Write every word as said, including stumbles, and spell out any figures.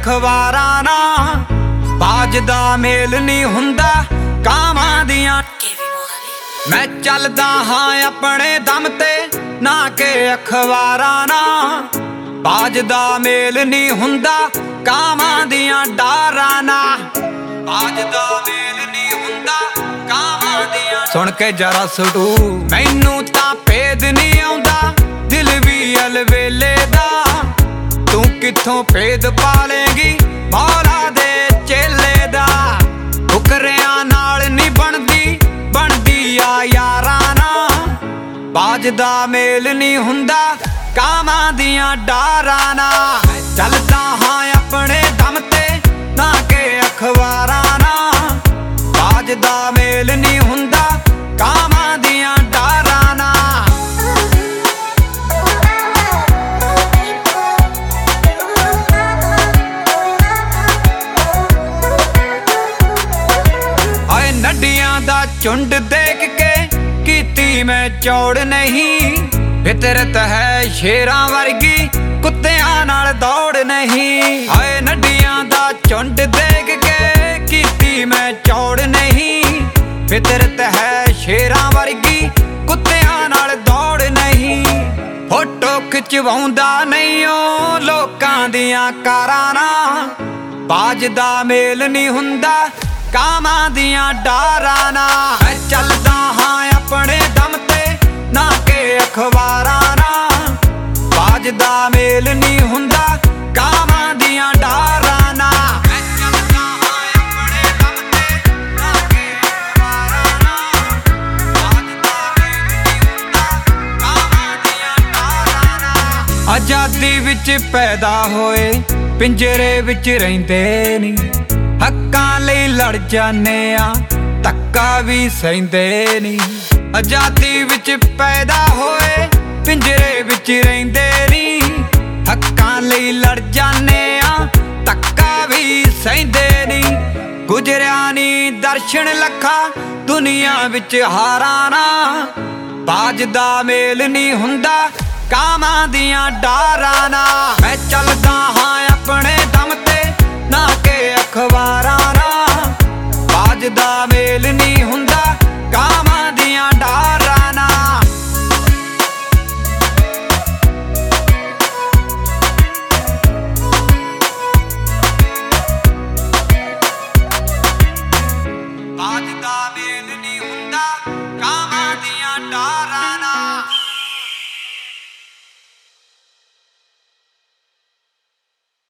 ਅਖਬਾਰਾਂ ਨਾਲ ਬਾਜ ਦਾ ਮੇਲ ਨਹੀਂ ਹੁੰਦਾ ਕਾਵਾਂ ਦੀਆਂ। ਮੈਂ ਚੱਲਦਾ ਹਾਂ ਆਪਣੇ ਦਮ ਤੇ ਨਾ ਕਿ ਅਖਬਾਰਾਂ ਨਾਲ ਬਾਜ ਦਾ ਮੇਲ ਨਹੀਂ ਹੁੰਦਾ ਕਾਵਾਂ ਦੀਆਂ ਡਾਰਾਂ ਨਾਲ। ਬਾਜ ਦਾ ਮੇਲ ਨਹੀਂ ਹੁੰਦਾ ਕਾਵਾਂ ਦੀਆਂ। ਸੁਣ ਕੇ ਜਰਾ ਸਟੂ ਮੈਨੂੰ ਤਾਂ ਭੇਦ ਨਹੀਂ ਆਉਂਦਾ ਦਿਲ ਵੀ ਅਲਵੇਲੇ ਦਾ। ਤੂੰ ਕਿੱਥੋਂ ਭੇਦ ਪਾਲੇਂਗੀ ਮੌਲਾ ਦੇ ਚੇਲੇ ਦਾ। ਫੁਕਰਿਆਂ ਨਾਲ ਨਹੀਂ ਬਣਦੀ ਬਣਦੀ ਆ ਯਾਰਾਂ ਨਾਲ ਬਾਜ ਦਾ ਮੇਲ ਨਹੀਂ ਹੁੰਦਾ ਕਾਵਾਂ ਦੀਆਂ ਡਾਰਾਂ ਨਾਲ। ਚੱਲਦਾ ਹਾਂ ਆਪਣੇ ਦਮ ਤੇ ਨਾ ਕਿ ਅਖਬਾਰਾਂ ਨਾਲ ਬਾਜ ਦਾ ਮੇਲ ਨਹੀਂ ਹੁੰਦਾ ਕਾਵਾਂ ਦੀਆਂ ਡਾਰਾਂ ਨਾਲ। ਹਾਏ ਨੱਡੀਆਂ ਦਾ ਝੁੰਡ ਦੇਖ ਕੇ ਕੀਤੀ ਮੈਂ ਚੌੜ ਨਹੀਂ। ਫਿਤਰਤ ਹੈ ਸ਼ੇਰਾਂ ਵਰਗੀ ਕੁੱਤਿਆਂ ਨਾਲ ਦੌੜ ਨਹੀਂ। ਹਾਏ ਨੱਡੀਆਂ ਦਾ ਝੁੰਡ ਦੇਖ ਕੇ ਕੀਤੀ ਮੈਂ ਚੌੜ ਨਹੀਂ। ਫਿਤਰਤ ਹੈ ਸ਼ੇਰਾਂ ਵਰਗੀ ਕੁੱਤਿਆਂ ਨਾਲ ਦੌੜ ਨਹੀਂ। ਫੋਟੋ ਖਿਚਵਾਉਂਦਾ ਨਹੀਂ ਓ ਲੋਕਾਂ ਦੀਆਂ ਕਾਰਾਂ ਨਾਲ ਬਾਜ ਦਾ ਮੇਲ ਨਹੀਂ ਹੁੰਦਾ ਕਾਵਾਂ ਦੀਆਂ ਡਾਰਾਂ ਨਾਲ। ਮੈਂ ਚੱਲਦਾ ਹਾਂ ਆਪਣੇ ਦਮ ਤੇ ਨਾ ਕਿ ਅਖਬਾਰਾਂ ਨਾਲ ਬਾਜ ਦਾ ਮੇਲ ਨਹੀਂ ਹੁੰਦਾ ਕਾਵਾਂ ਦੀਆਂ ਡਾਰਾਂ ਨਾਲ। ਮੈਂ ਚੱਲਦਾ ਹਾਂ ਆਪਣੇ ਦਮ ਤੇ ਨਾ ਕਿ ਅਖਬਾਰਾਂ ਨਾਲ ਬਾਜ ਦਾ ਮੇਲ ਨਹੀਂ ਹੁੰਦਾ ਕਾਵਾਂ ਦੀਆਂ ਡਾਰਾਂ ਨਾਲ। ਆਜ਼ਾਦੀ ਵਿੱਚ ਪੈਦਾ ਹੋਏ ਪਿੰਜਰੇ ਵਿੱਚ ਰਹਿੰਦੇ ਨੀ। ਹੱਕਾਂ ਲਈ ਲੜ ਜਾਂਦੇ ਆ ਧੱਕਾ ਵੀ ਸਹਿੰਦੇ ਨੀ। ਆਜ਼ਾਦੀ ਵਿੱਚ ਪੈਦਾ ਹੋਏ ਪਿੰਜਰੇ ਵਿੱਚ ਰਹਿੰਦੇ ਨੀ। ਹੱਕਾਂ ਲਈ ਲੜ ਜਾਂਦੇ ਆ ਧੱਕਾ ਵੀ ਸਹਿੰਦੇ ਨੀ। ਗੁਜ਼ਰਿਆ ਨੀ ਦਰਸ਼ਨ ਲੱਖਾਂ ਦੁਨੀਆ ਵਿੱਚ ਹਾਰਾਂ ਨਾਲ ਬਾਜ ਦਾ ਮੇਲ ਨਹੀਂ ਹੁੰਦਾ ਕਾਵਾਂ ਦੀਆਂ ਡਾਰਾਂ ਨਾਲ। ਮੈਂ ਚੱਲਦਾ ਹਾਂ ਆਪਣੇ ਦਮ ਤੇ